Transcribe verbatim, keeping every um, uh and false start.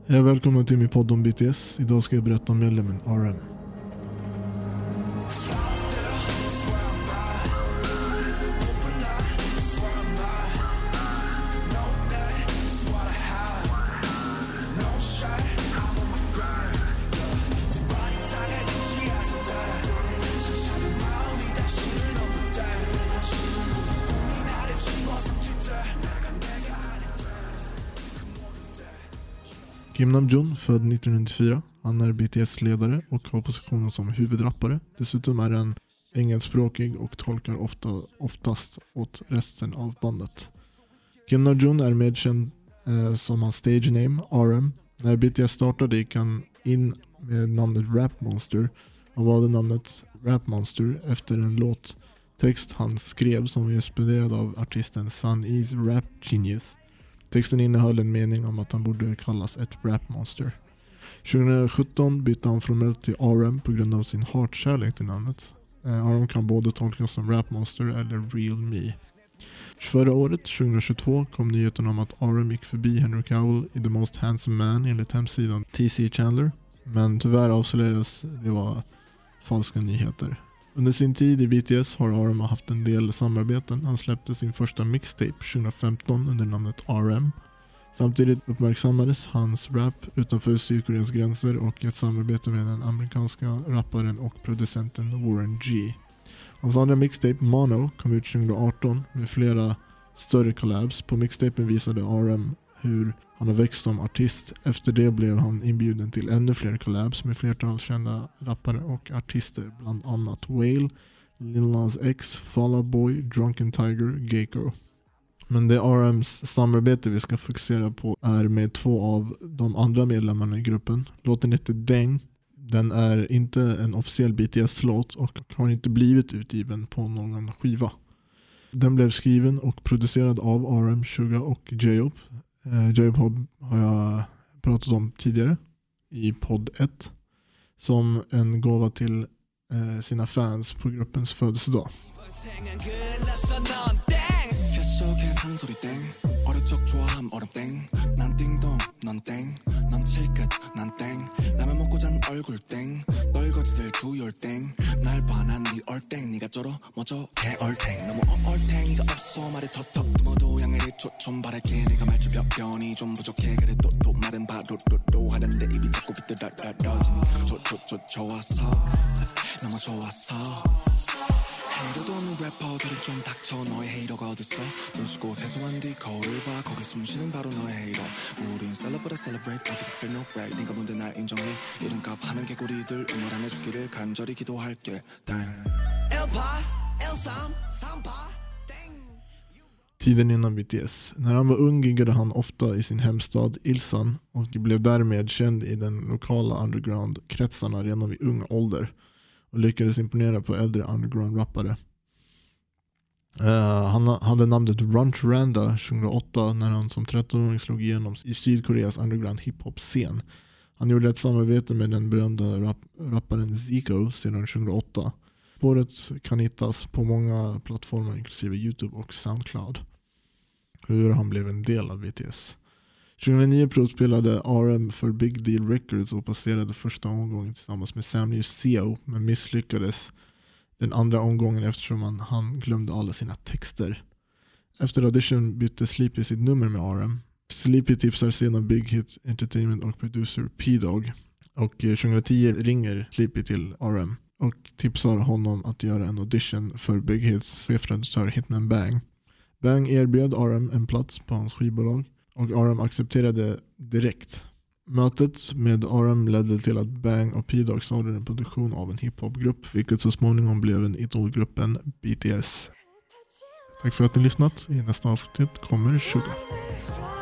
Hej och välkommen till min podd om B T S. Idag ska jag berätta om medlemmen R M. Kim Namjoon, född nittonhundranittiofyra. Han är B T S-ledare och har positionen som huvudrappare. Dessutom är han engelskspråkig och tolkar ofta, oftast åt resten av bandet. Kim Namjoon är medkänd eh, som hans stage name, R M. När B T S startade gick han in med namnet Rap Monster och valde namnet Rap Monster efter en låttext han skrev som var inspirerad av artisten Sunny's Rap Genius. Texten innehöll en mening om att han borde kallas ett rapmonster. tjugohundrasjutton bytte han formellt till R M på grund av sin hatkärlek till namnet. Eh, R M kan både tolkas som rapmonster eller real me. Förra året, tjugohundratjugotvå, kom nyheten om att R M gick förbi Henry Cavill i The Most Handsome Man enligt hemsidan T C Chandler. Men tyvärr avslöjades det var falska nyheter. Under sin tid i B T S har R M haft en del samarbeten. Han släppte sin första mixtape tjugohundrafemton under namnet R M. Samtidigt uppmärksammades hans rap utanför Sydkoreas gränser och ett samarbete med den amerikanska rapparen och producenten Warren G. Hans andra mixtape Mono kom ut tjugohundraarton med flera större collabs. På mixtapen visade R M hur han har växt som artist. Efter det blev han inbjuden till ännu fler collabs med flertal kända rappare och artister, bland annat Whale, Lil Nas X, Fall Out Boy, Drunken Tiger, Gecko. Men det R M's samarbete vi ska fokusera på är med två av de andra medlemmarna i gruppen. Låten heter Deng. Den är inte en officiell B T S-låt och har inte blivit utgiven på någon skiva. Den blev skriven och producerad av R M, Suga och J-Hope. Uh, J-Hope har jag pratat om tidigare i podd ett som en gåva till uh, sina fans på gruppens födelsedag. 헤이터도 없는 래퍼들은 좀 닥쳐 너의 헤이터가 어딨어 눈 씻고 세수한 뒤 거울을 봐 거기 숨쉬는 바로 너의 헤이터 우린 celebrate celebrate 아직 excel no break 네가 뭔데 날 인정해 이름값 하는 개구리들 응원 안 해주기를 간절히 기도할게 Dang 일파 일삼 삼파 Tiden innan B T S. När han var ung giggade han ofta i sin hemstad Ilsan och blev därmed känd i den lokala underground-kretsarna redan vid ung ålder och lyckades imponera på äldre underground-rappare. Uh, han hade namnet Runch Randa tjugohundraåtta när han som trettonåring slog igenom i Sydkoreas underground hiphop-scen. Han gjorde ett samarbete med den berömda rap- rapparen Zico sedan tjugohundraåtta. Spåret kan hittas på många plattformar inklusive YouTube och Soundcloud. Hur han blev en del av B T S. tjugohundranio provspelade R M för Big Deal Records och passerade första omgången tillsammans med Sam Newseo, men misslyckades den andra omgången eftersom han, han glömde alla sina texter. Efter audition bytte Sleepy sitt nummer med R M. Sleepy tipsar sedan Big Hit Entertainment och producer P-Dog. Och tjugohundratio ringer Sleepy till R M och tipsar honom att göra en audition för Big Hits chefredaktör Hitman Bang. Bang erbjöd R M en plats på hans skivbolag och R M accepterade direkt. Mötet med R M ledde till att Bang och P-Dog startade en produktion av en hiphopgrupp, vilket så småningom blev en idolgruppen B T S. Tack för att ni lyssnat. I nästa avsnitt kommer Suga.